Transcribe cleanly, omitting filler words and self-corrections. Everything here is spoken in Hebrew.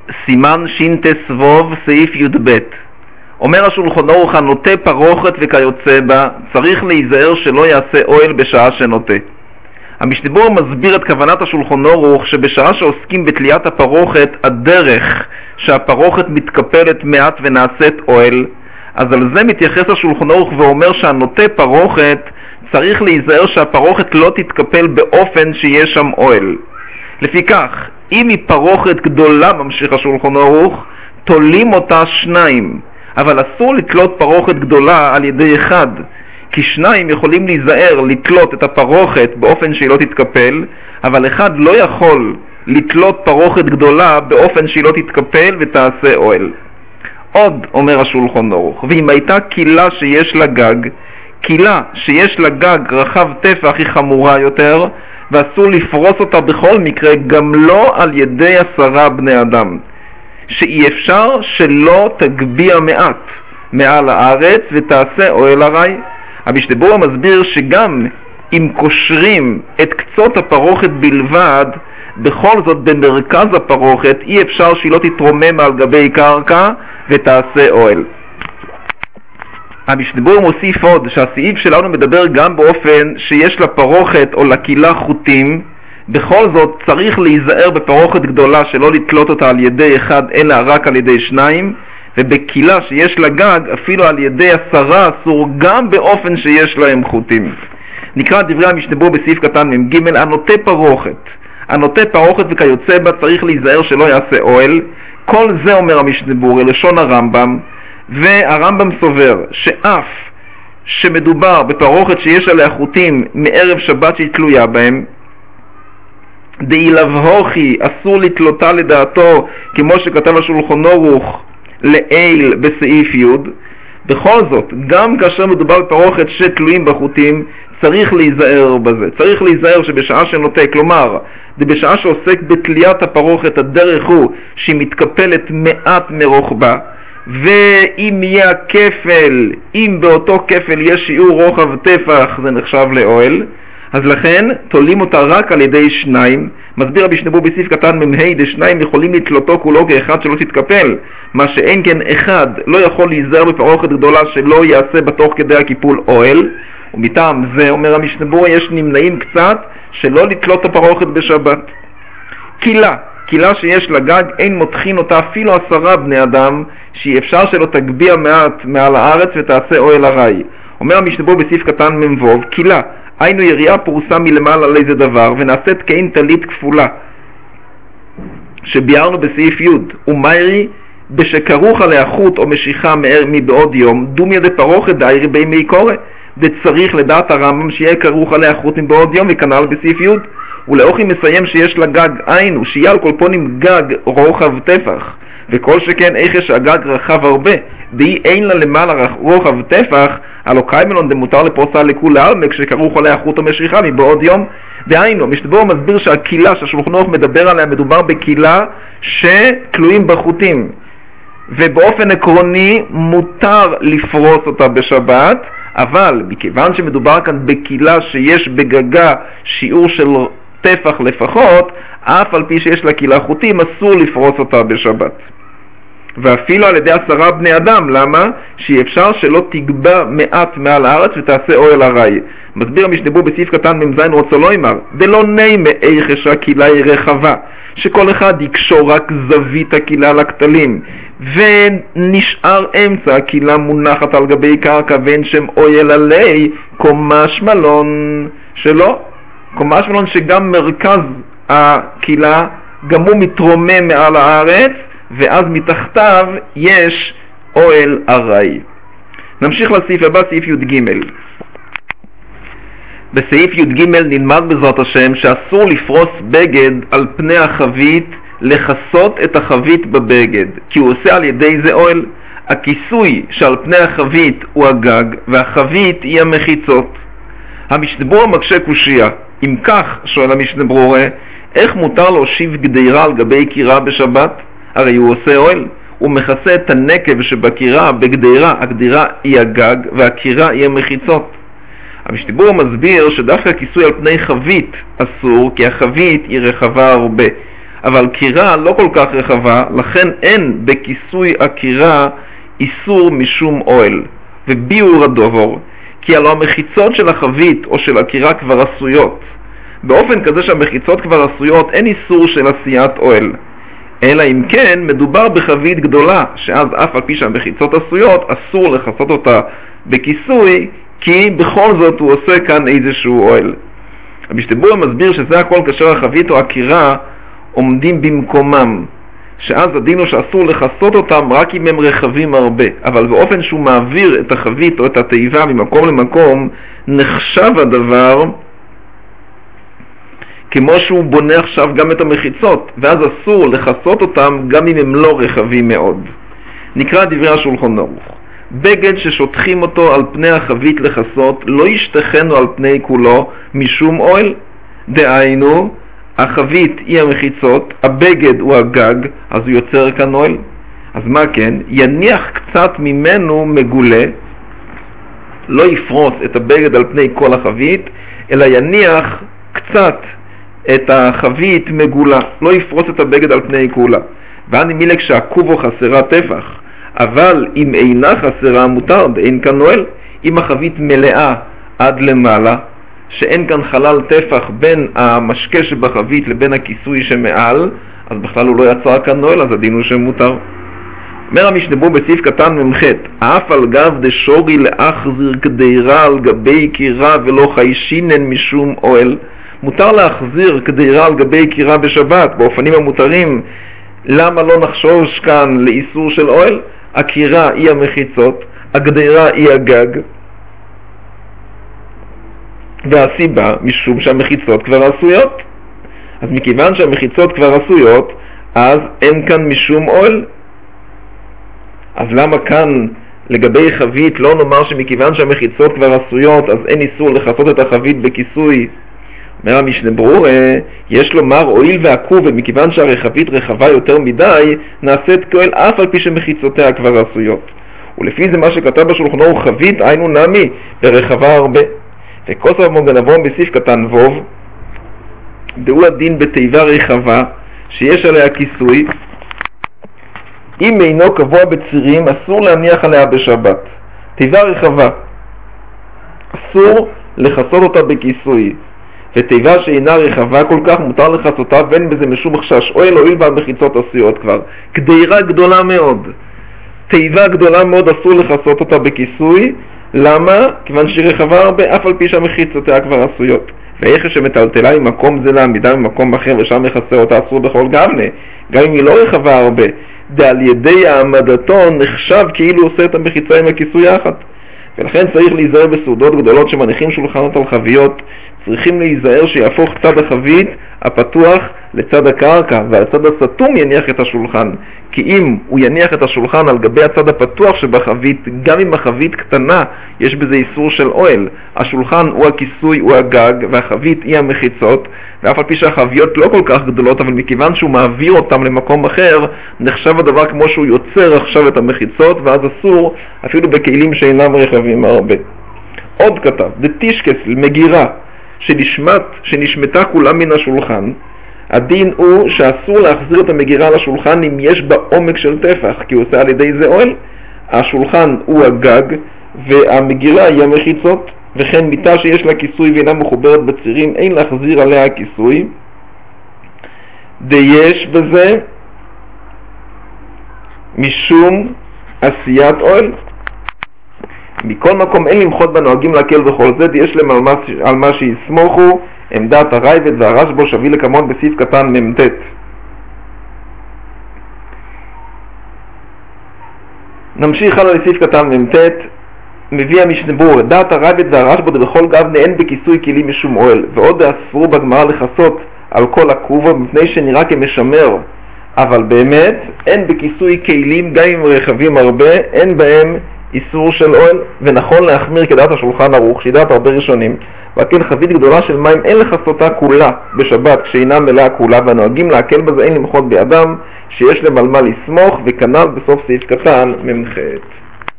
סימן שינטס ווב סעיף י"ב. אומר השולחן ערוך הנוטה פרוכת וכיוצא בה צריך להיזהר שלא יעשה אוהל בשעה שנוטה. המשנה ברורה מסביר את כוונת השולחן ערוך שבשעה שעוסקים בתליית הפרוכת הדרך שהפרוכת מתקפלת מעט ונעשית אוהל, אז על זה מתייחס השולחן ערוך ואומר שהנוטה פרוכת צריך להיזהר שהפרוכת לא תתקפל באופן שיש שם אוהל. לפיכך, אם היא פרוכת גדולה, ממשיך השולחן ערוך, תולים אותה שניים, אבל אסור לתלות פרוכת גדולה על ידי אחד, כי שניים יכולים להיזהר לתלות את הפרוכת באופן שהיא לא תתקפל, אבל אחד לא יכול לתלות פרוכת גדולה באופן שהיא לא תתקפל ותעשה אוהל. עוד אומר השולחן ערוך, ואם הייתה קילה שיש לה גג, קילה שיש לה גג רחב טפח היא חמורה יותר, ואסור לפרוס אותה בכל מקרה, גם לא על ידי 10 בני אדם, שאי אפשר שלא תגביע מעט מעל הארץ ותעשה אוהל ארעי. המשנה ברורה מסביר שגם אם קושרים את קצות הפרוכת בלבד, בכל זאת במרכז הפרוכת אי אפשר שהיא לא תתרומם על גבי קרקע ותעשה אוהל. המשנה ברורה מוסיף עוד שהסעיף שלנו מדבר גם באופן שיש לפרוכת או לקילה חוטים. בכל זאת צריך להיזהר בפרוכת גדולה שלא לתלות אותה על ידי אחד אלא רק על ידי שניים, ובקילה שיש לה גג אפילו על ידי 10 אסור גם באופן שיש להם חוטים. נקרא דברי המשנה ברורה בסעיף קטן מ"ג. הנוטה פרוכת וכיוצא בה צריך להיזהר שלא יעשה אוהל. כל זה אומר המשנה ברורה לשון הרמב"ם, והרמב"ם סובר שאף שמדובר בפרוכת שיש עליה חוטים מערב שבת שהיא תלויה בהם, דאילבהוכי אסור לתלותה לדעתו, כמו שכתב השולחן ערוך לעיל בסעיף י'. בכל זאת, גם כאשר מדובר בפרוכת שתלויים בחוטים, צריך להיזהר בזה. צריך להיזהר שבשעה שנוטה, כלומר, בשעה שעוסק בתליית הפרוכת, הדרך הוא שהיא מתקפלת מעט מרוחבה, ואם יהיה הכפל, אם באותו כפל יש שיעור רוחב טפח, זה נחשב לאוהל, אז לכן תולים אותה רק על ידי שניים. מסביר המשנה ברורה בסעיף קטן מ"ה, דשניים יכולים לתלותו כולו כאחד שלא תתקפל, מה שאין כן אחד לא יכול להיזהר בפרוכת גדולה שלא יעשה בתוך כדי הקיפול אוהל. ומטעם זה אומר המשנה ברורה יש נמנעים קצת שלא לתלות הפרוכת בשבת. קילה שיש לה גג אין מותחין אותה אפילו 10 בני אדם, שאי אפשר שלא תגביע מעט מעל הארץ ותעשה אוהל ארעי. אומר המשנה ברורה בסעיף קטן מ"ו, קילה היינו יריעה פורסה מלמעלה על איזה דבר ונעשית כאין טלית כפולה שביארנו בסעיף י', ומיירי בשכרוך עליה חוט או משיכה מבעוד יום, דומיה דפרוכת דיירי בימי קורא, דצריך לדעת הרמב"ם שיהיה כרוך עליה חוט מבעוד יום, וכנ"ל בסעיף י'. ולאוכי מסיים שיש לה גג, היינו שיהיה על כל פונים גג רוחב טפח, וכל שכן איכה שהגג רחב הרבה, דהי אין לה למעלה רוחב טפח, הלא קיימלון דמותר לפרוסה לכולי עלמא כשכרוך עליה חוט או משיכה מבעוד יום. דהיינו, המשנה ברורה מסביר שהקילה שהשולחן ערוך מדבר עליה מדובר בקילה שתלויים בחוטים, ובאופן עקרוני מותר לפרוס אותה בשבת, אבל מכיוון שמדובר כאן בקילה שיש בגגה שיעור של טפח לפחות, אף על פי שיש לה קילה חוטים אסור לפרוס אותה בשבת, ואפילו על ידי 10 בני אדם. למה? שאי אפשר שלא תגבע מעט מעל הארץ ותעשה אוהל ארעי. מסביר המשנה ברורה בסעיף קטן מ"ז רוצה לא אמר דלא נימה איכה שהקילה היא רחבה, שכל אחד יקשור רק זווית הקילה לכתלים, ונשאר אמצע הקילה מונחת על גבי קרקע, ואין שם אוהל עלי, קומש מלון שלא. קומש מלון שגם מרכז הקילה גם הוא מתרומם מעל הארץ, ואז מתחתיו יש אוהל ארעי. נמשיך לסעיף הבא, סעיף י"ג. בסעיף י"ג נלמד בעזרת השם שאסור לפרוס בגד על פני החבית, לחסות את החבית בבגד, כי הוא עושה על ידי זה אוהל. הכיסוי שעל פני החבית הוא הגג, והחבית היא המחיצות. המשנה ברורה מקשה קושיה. אם כך, שואל המשנה ברורה, איך מותר להושיב גדירה על גבי קירה בשבת? הרי הוא עושה אוהל, הוא מכסה את הנקב שבקירה בגדירה, הגדירה היא הגג והקירה היא המחיצות. המשנה ברורה מסביר שדווקא הכיסוי על פני חבית אסור, כי החבית היא רחבה הרבה. אבל קירה לא כל כך רחבה, לכן אין בכיסוי הקירה איסור משום אוהל. וביאור הדובר, כי הלא המחיצות של החבית או של הקירה כבר עשויות. באופן כזה שהמחיצות כבר עשויות, אין איסור של עשיית אוהל. אלא אם כן מדובר בחבית גדולה, שאז אף על פי שהמחיצות עשויות, אסור לכסות אותה בכיסוי, כי בכל זאת הוא עושה כאן איזשהו אוהל. המשתברור מסביר שזה הכל כאשר החבית או הקירה עומדים במקומם, שאז הדין הוא שאסור לכסות אותם רק אם הם רחבים הרבה, אבל באופן שהוא מעביר את החבית או את התיבה ממקום למקום, נחשב הדבר כמו שהוא בונה עכשיו גם את המחיצות, ואז אסור לכסות אותם גם אם הם לא רחבים מאוד. נקרא דברי השולחן ערוך. בגד ששוטחים אותו על פני החבית לכסות לא ישתכנו על פני כולו משום אוהל. דהיינו, החבית היא המחיצות, הבגד הוא הגג, אז הוא יוצר כאן אוהל. אז מה כן? יניח קצת ממנו מגולה, לא יפרוס את הבגד על פני כל החבית, אלא יניח קצת את החבית מגולה, לא יפרוס את הבגד על פני כולה. ואני מילה כשהקובו חסרה טפח, אבל אם אינה חסרה מותר, אין כאן אוהל. אם החבית מלאה עד למעלה, שאין כאן חלל טפח בין המשקה שבחבית לבין הכיסוי שמעל, אז בכלל הוא לא יצר כאן אוהל, אז הדין הוא שמותר. אומר המשנה בסעיף קטן ממ"ח, אף על גב דשורי להחזיר קדירה על גבי קירה ולא חיישינן משום אוהל. מותר להחזיר קדירה על גבי קירה בשבת באופנים המותרים. למה לא נחשוש כאן לאיסור של אוהל? הקירה היא המחיצות, הגדירה היא הגג, והסיבה משום שהמחיצות כבר עשויות. אז מכיוון שהמחיצות כבר עשויות, אז אין כאן משום אוהל. אז למה כאן לגבי חבית לא נאמר שמכיוון שהמחיצות כבר עשויות אז אין איסור לכסות את החבית בכיסוי? אומר המשנה ברור, יש לומר הואיל והכובד מכיוון שהרחבית רחבה יותר מדי נעשית כאוהל אף על פי שמחיצותיה כבר עשויות. ולפי זה מה שכתב בשולחן ערוך חבית היינו נמי ברחבה הרבה. וכוסף מוגנבון בסעיף קטן ווב, דהו הדין בתיבה רחבה שיש עליה כיסוי, אם אינו קבוע בצירים אסור להניח עליה בשבת. תיבה רחבה אסור לכסות אותה בכיסוי, ותיבה שאינה רחבה כל כך מותר לכסותה ואין בזה משום חשש. אוהל הואיל והמחיצות עשויות כבר. קדירה גדולה מאוד, תיבה גדולה מאוד אסור לכסות אותה בכיסוי. למה? כיוון שהיא רחבה הרבה אף על פי שהמחיצותיה כבר עשויות. ואיך שמטלטלה ממקום זה לעמידה ממקום אחר ושם מכסה אותה אסור בכל גבנה, גם אם היא לא רחבה הרבה, ועל ידי העמדתו נחשב כאילו עושה את המחיצה עם הכיסוי יחד. ולכן צריך להיזהר בסעודות גדולות שמניחים שולחנות על חביות, צריכים להיזהר שיהפוך צד החבית הפתוח לצד הקרקע, והצד הסתום יניח את השולחן. כי אם הוא יניח את השולחן על גבי הצד הפתוח שבחבית, גם אם החבית קטנה, יש בזה איסור של אוהל. השולחן הוא הכיסוי, הוא הגג, והחבית היא המחיצות, ואף על פי שהחביות לא כל כך גדולות, אבל מכיוון שהוא מעביר אותם למקום אחר, נחשב הדבר כמו שהוא יוצר עכשיו את המחיצות, ואז אסור אפילו בכלים שאינם רחבים הרבה. עוד כתב, דתישקס מגירה, שנשמטה כולה מן השולחן, הדין הוא שאסור להחזיר את המגירה לשולחן אם יש בה עומק של טפח, כי הוא עושה על ידי זה אוהל. השולחן הוא הגג והמגירה היא המחיצות, וכן מיטה שיש לה כיסוי ואינה מחוברת בצירים אין להחזיר עליה כיסוי. יש בזה משום עשיית אוהל. מכל מקום אין למחות בנוהגים להקל וכל זה, יש להם על מה שיסמוכו, עמדת הרייבד והרשב"א שביל לקמון בסעיף קטן מ"ט. נמשיך הלאה לסעיף קטן מ"ט. מביא המשנה ברורה, דעת הרייבד והרשב"א בכל גבנה אין בכיסוי כלים משום אוהל, ועוד אסרו בגמרא לכסות על כל הכובע מפני שנראה כמשמר, אבל באמת אין בכיסוי כלים גם אם רחבים הרבה, אין בהם איסור של אוהל, ונכון להחמיר כדעת השולחן ערוך, שדעת הרבה ראשונים. וכן חבית גדולה של מים אין לכסותה כולה בשבת כשאינה מלאה כולה, והנוהגים להקל בזה אין למחות בידם שיש להם על מה לסמוך, וכנ"ל בסוף סעיף קטן מ"ח.